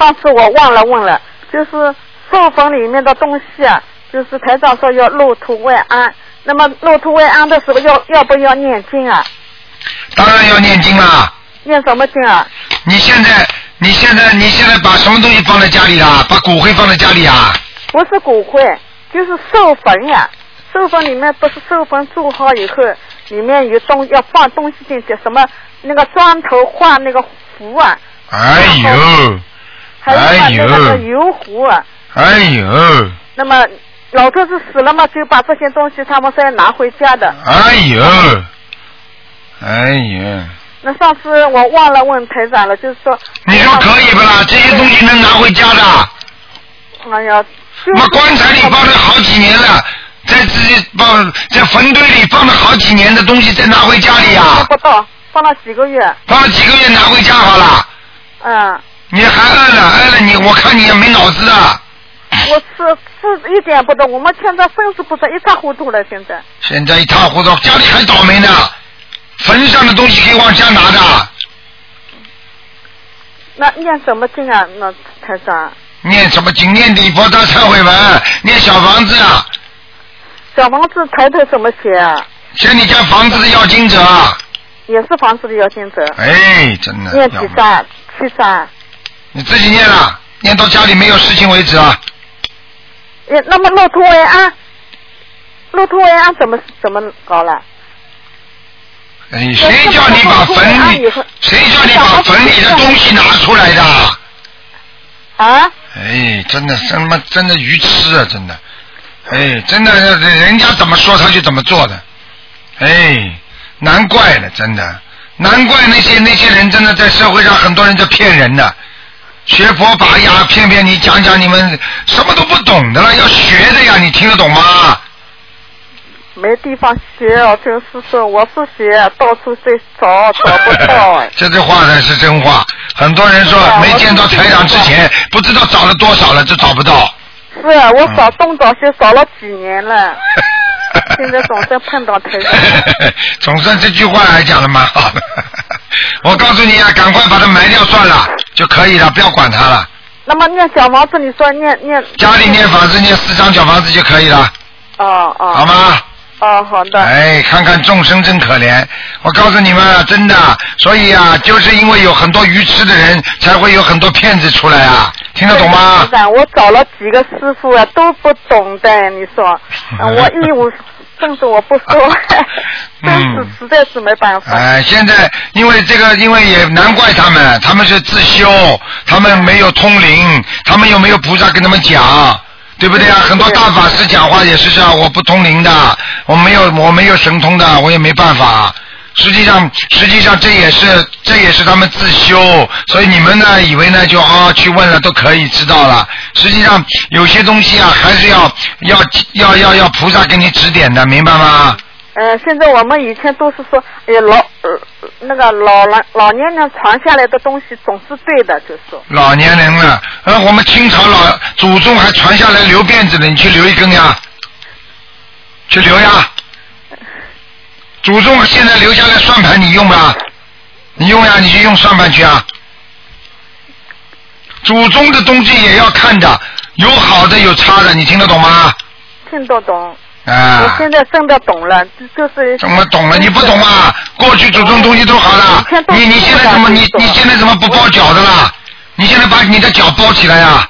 上次我忘了问了，就是授粉里面的东西啊，就是台长说要入土为安，那么入土为安的时候要不要念经啊？ 当然要念经啦。 念什么经啊？ 你现在把什么东西放在家里啦？把骨灰放在家里啊？ 不是骨灰，就是授粉呀。授粉里面不是授粉做好以后，里面有要放东西进去，什么那个砖头画那个符啊。 哎呦！ 还有那个油壶啊。 哎呦！ 那么老头子死了嘛，就把这些东西他们再拿回家的。 哎呦！哎呀！ 那上次我忘了问台长了，就是说。 你说可以不啦？这些东西能拿回家的。 哎呀。 那棺材里放了好几年了，在坟堆里放了好几年的东西，再拿回家里啊？ 不到，放了几个月。 放了几个月拿回家好了。 嗯。 你还饿了你，我看你也没脑子的。 我是一点不懂，我们现在分是不是一塌糊涂了？现在一塌糊涂，家里还倒霉呢。坟上的东西可以往家拿的。 那念什么经啊？那台长。 念什么经？念礼佛大忏悔文，念小房子啊。 小房子抬头怎么写啊？ 写你家房子的要经者。 也是房子的要经者。 哎，真的。 念几张？7张。 你自己念了，念到家里没有事情为止啊。 那么入土为安，入土为安怎么搞了？ 哎，谁叫你把坟里的东西拿出来的？ 啊？ 哎，真的愚痴啊，真的。哎，真的，人家怎么说他就怎么做的。哎，难怪了，真的，难怪那些人真的在社会上很多人在骗人的。学佛法呀，骗你讲你们什么都不懂的了，要学的呀，你听得懂吗？ 没地方学哦，就是说我是学，到处去找不到哎。 这句话才是真话。很多人说没见到台长之前，不知道找了多少了，就找不到。 是啊，我找东找西找了几年了，现在总算碰到台长。 总算这句话还讲得蛮好的。我告诉你啊，赶快把它埋掉算了就可以了，不要管它了。 那么念小房子，你说念家里念房子念4张小房子就可以了。 哦， 好吗？ 好的。 哎，看看众生真可怜，我告诉你们，真的，所以啊，就是因为有很多愚痴的人，才会有很多骗子出来啊，听得懂吗？ 我找了几个师傅啊，都不懂的，你说，我义务甚至我不说，真是实在是没办法。 哎，现在因为也难怪他们是自修，他们没有通灵，他们又没有菩萨跟他们讲。对不对啊？很多大法师讲话也是这样，我不通灵的，我没有神通的，我也没办法。实际上这也是他们自修，所以你们呢以为呢就去问了都可以知道了。实际上有些东西啊还是要菩萨给你指点的，明白吗？ 现在我们以前都是说，老年人传下来的东西总是对的，就说。老年人了，我们清朝祖宗还传下来留辫子的，你去留一根呀，去留呀。祖宗现在留下来算盘，你用吧？你用呀，你去用算盘去啊。祖宗的东西也要看的，有好的有差的，你听得懂吗？ 听得懂。 啊！ 我现在真的懂了，就是怎么懂了？你不懂啊？过去祖宗东西都好了，你现在怎么你现在怎么不包脚的啦？你现在把你的脚包起来呀？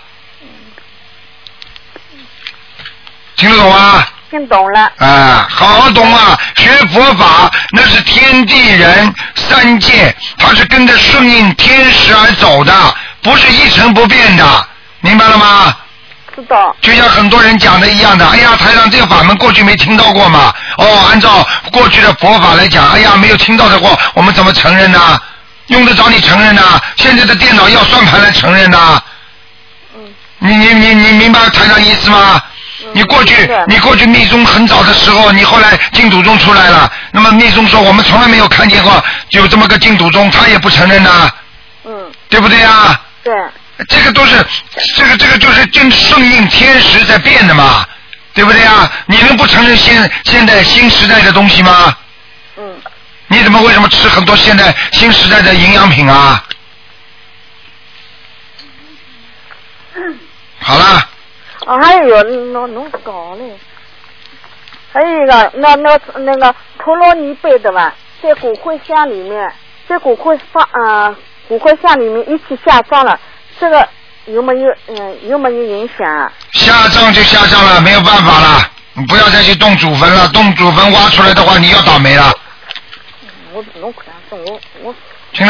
听得懂吗？ 听懂了。 啊，好好懂啊！学佛法那是天地人三界，它是跟着顺应天时而走的，不是一成不变的，明白了吗？ 知道。就像很多人讲的一样的，哎呀，台上这个法门过去没听到过嘛？按照过去的佛法来讲，哎呀，没有听到的话，我们怎么承认呢？用得着你承认呢？现在的电脑要算盘来承认呢？你明白台上意思吗？你过去密宗很早的时候，你后来净土宗出来了，那么密宗说我们从来没有看见过有这么个净土宗，他也不承认呢。对不对啊？ 对。 这个都是这个就是正顺应天时在变的嘛，对不对啊？你能不承认现在新时代的东西吗？你为什么吃很多现在新时代的营养品啊？ 好了。 哦，还有弄搞嘞，还有一个那个陀罗尼贝的吧，在骨灰箱里面，在骨灰箱里面一起下葬了，这个有没有影响啊？ 下葬就下葬了，没有办法了，你不要再去动祖坟了，动祖坟挖出来的话，你要倒霉了。 我